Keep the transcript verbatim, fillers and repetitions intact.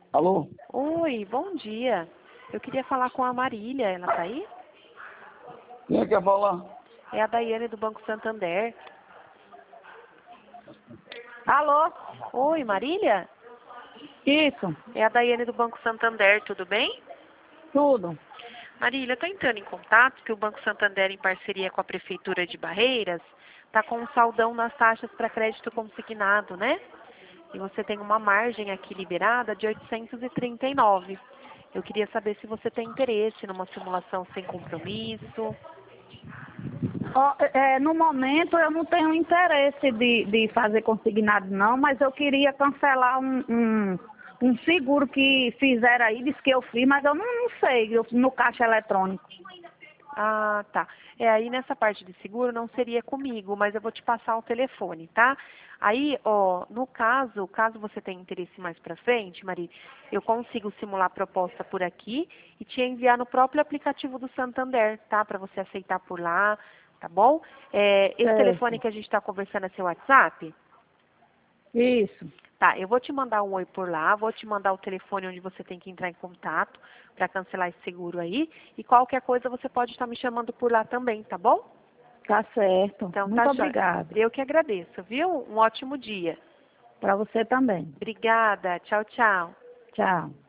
Alô? Oi, bom dia. Eu queria falar com a Marília, ela tá aí? Quem é que quer falar? É a Daiane do Banco Santander. Alô? Oi, Marília? Isso, É a Daiane do Banco Santander, tudo bem? tudo. Marília, estou entrando em contato que o Banco Santander, em parceria com a Prefeitura de Barreiras, está com um saldão nas taxas para crédito consignado, né? E você tem uma margem aqui liberada de oitocentos e trinta e nove. Eu queria saber se você tem interesse numa simulação sem compromisso. Ó, é, no momento eu não tenho interesse de, de fazer consignado não, mas eu queria cancelar um, um, um seguro que fizeram aí, disse que eu fiz, mas eu não, não sei, eu, no caixa eletrônico. Ah, tá. É, aí nessa parte de seguro não seria comigo, mas eu vou te passar o telefone, tá? Aí, ó, no caso, caso você tenha interesse mais pra frente, Maria, eu consigo simular a proposta por aqui e te enviar no próprio aplicativo do Santander, tá? Pra você aceitar por lá, tá bom? É, esse telefone Certo. que a gente tá conversando é seu WhatsApp? Isso, Tá, eu vou te mandar um oi por lá, vou te mandar o telefone onde você tem que entrar em contato para cancelar esse seguro aí. E qualquer coisa você pode estar me chamando por lá também, tá bom? tá certo. Então tá Muito jóia. obrigada. Eu que agradeço, viu? Um ótimo dia. Para você também. Obrigada. Tchau, tchau. Tchau.